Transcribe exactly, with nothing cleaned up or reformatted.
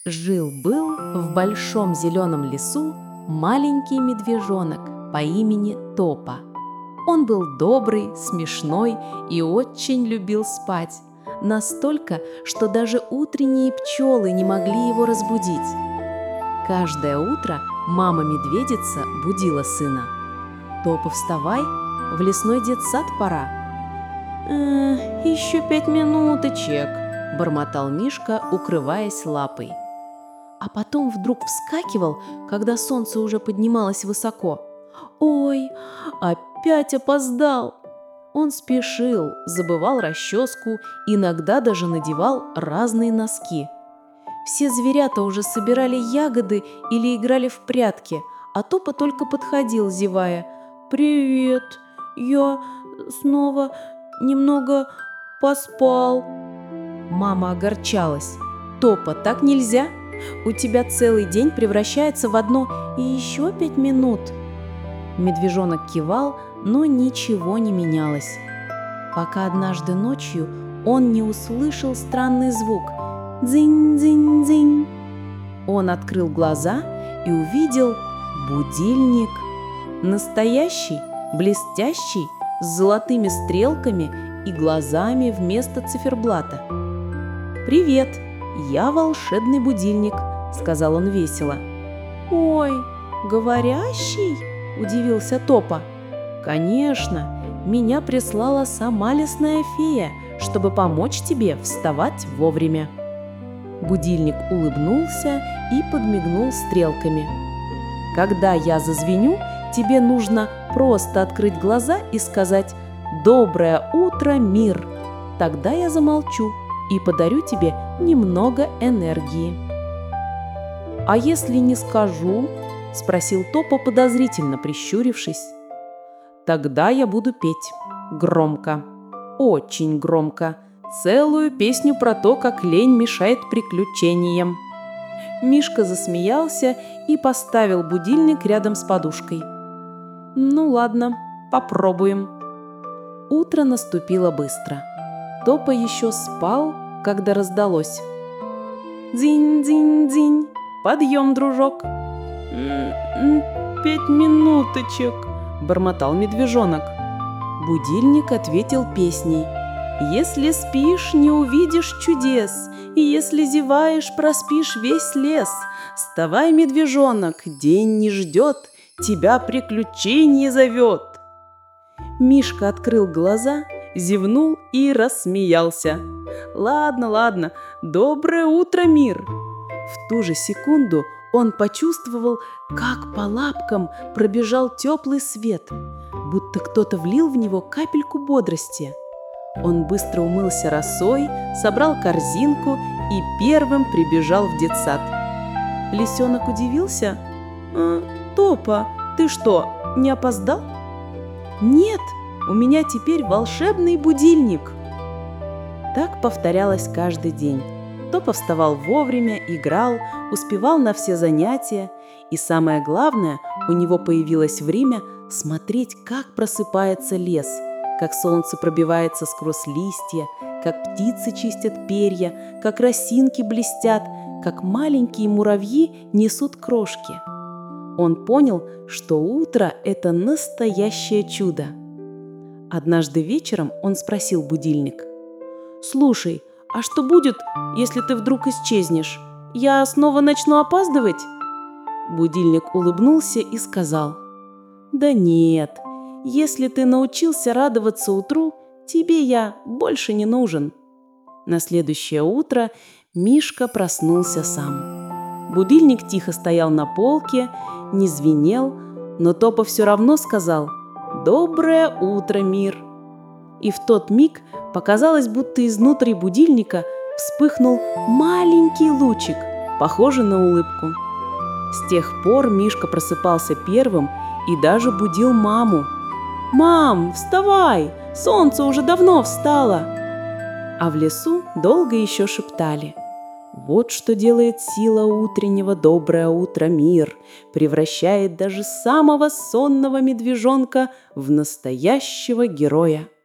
Жил-был в большом зеленом лесу маленький медвежонок по имени Топа. Он был добрый, смешной и очень любил спать. Настолько, что даже утренние пчелы не могли его разбудить. Каждое утро мама-медведица будила сына. «Топа, вставай, в лесной детсад пора». «Эх, еще пять минуточек», – бормотал Мишка, укрываясь лапой. А потом вдруг вскакивал, когда солнце уже поднималось высоко. «Ой, опять опоздал!» Он спешил, забывал расческу, иногда даже надевал разные носки. Все зверята уже собирали ягоды или играли в прятки, а Топа только подходил, зевая. «Привет, я снова немного поспал». Мама огорчалась. «Топа, так нельзя. У тебя целый день превращается в одно и еще пять минут». Медвежонок кивал, но ничего не менялось. Пока однажды ночью он не услышал странный звук «дзынь-дзынь-дзынь». Он открыл глаза и увидел будильник. Настоящий, блестящий, с золотыми стрелками и глазами вместо циферблата. «Привет, я волшебный будильник», — сказал он весело. «Ой, говорящий?» — удивился Топа. «Конечно, меня прислала сама лесная фея, чтобы помочь тебе вставать вовремя». Будильник улыбнулся и подмигнул стрелками. «Когда я зазвеню, тебе нужно просто открыть глаза и сказать «Доброе утро, мир!» Тогда я замолчу и подарю тебе немного энергии». «А если не скажу?» – спросил Топа, подозрительно прищурившись. «Тогда я буду петь громко, очень громко, целую песню про то, как лень мешает приключениям». Мишка засмеялся и поставил будильник рядом с подушкой. «Ну ладно, попробуем». Утро наступило быстро. Топа еще спал, когда раздалось: «Дзинь-дзинь-дзинь, подъем, дружок!» «Пять минуточек», – бормотал медвежонок. Будильник ответил песней: «Если спишь, не увидишь чудес, и если зеваешь, проспишь весь лес. Вставай, медвежонок, день не ждет, тебя приключение зовет». Мишка открыл глаза, зевнул и рассмеялся. «Ладно, ладно, доброе утро, мир!» В ту же секунду он почувствовал, как по лапкам пробежал теплый свет, будто кто-то влил в него капельку бодрости. Он быстро умылся росой, собрал корзинку и первым прибежал в детсад. Лисенок удивился. «А, Топа, ты что, не опоздал?» «Нет, у меня теперь волшебный будильник». Так повторялось каждый день. Топа вставал вовремя, играл, успевал на все занятия, и самое главное, у него появилось время смотреть, как просыпается лес, как солнце пробивается сквозь листья, как птицы чистят перья, как росинки блестят, как маленькие муравьи несут крошки. Он понял, что утро – это настоящее чудо. Однажды вечером он спросил будильник: «Слушай, а что будет, если ты вдруг исчезнешь? Я снова начну опаздывать?» Будильник улыбнулся и сказал: «Да нет, если ты научился радоваться утру, тебе я больше не нужен». На следующее утро Мишка проснулся сам. Будильник тихо стоял на полке, не звенел, но Топа все равно сказал: «Доброе утро, мир!» И в тот миг показалось, будто изнутри будильника вспыхнул маленький лучик, похожий на улыбку. С тех пор Мишка просыпался первым и даже будил маму. «Мам, вставай! Солнце уже давно встало!» А в лесу долго еще шептали: «Вот что делает сила утреннего, доброе утро, мир, превращает даже самого сонного медвежонка в настоящего героя».